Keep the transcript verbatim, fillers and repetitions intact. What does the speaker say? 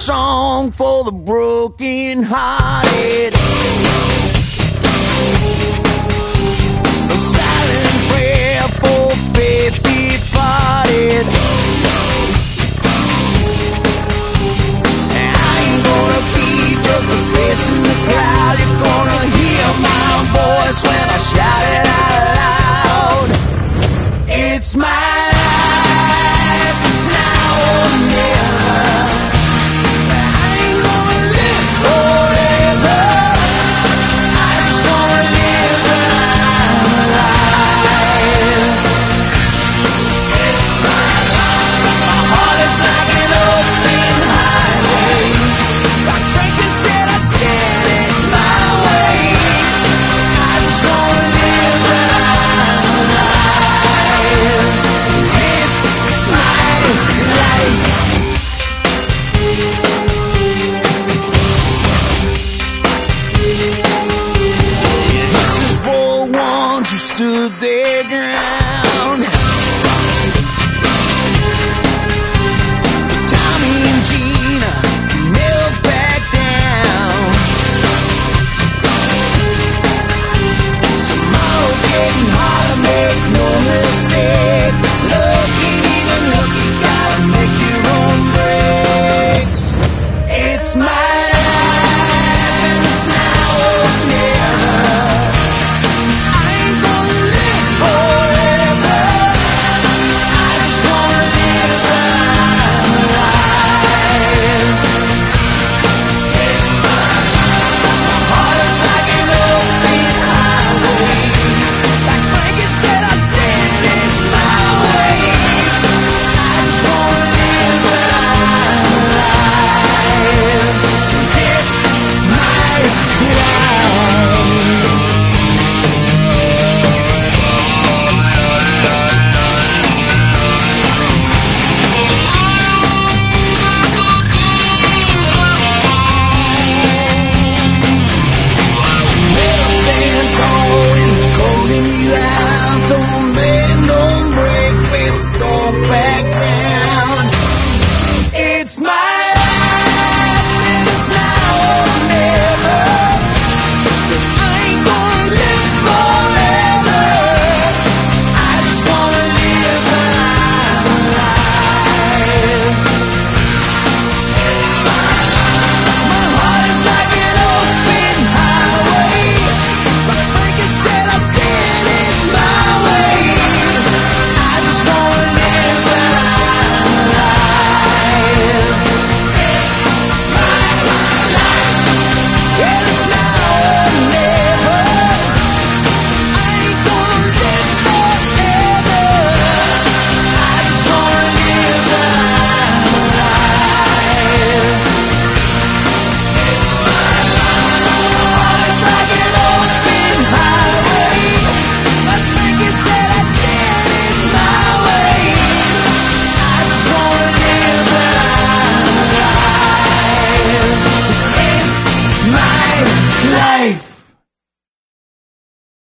song for the broken hearted, a silent prayer for faith departed. I ain't gonna be just a face in the crowd. You're gonna hear my voice when I shout it out loud. It's my life, it's now or never. I ain't gonna live forever. I just wanna live when I'm alive. It's my life. My heart is like an open highway. Like Franklin said, I did it my way. I just wanna live when I'm alive. It's my life. This is for the ones who stood there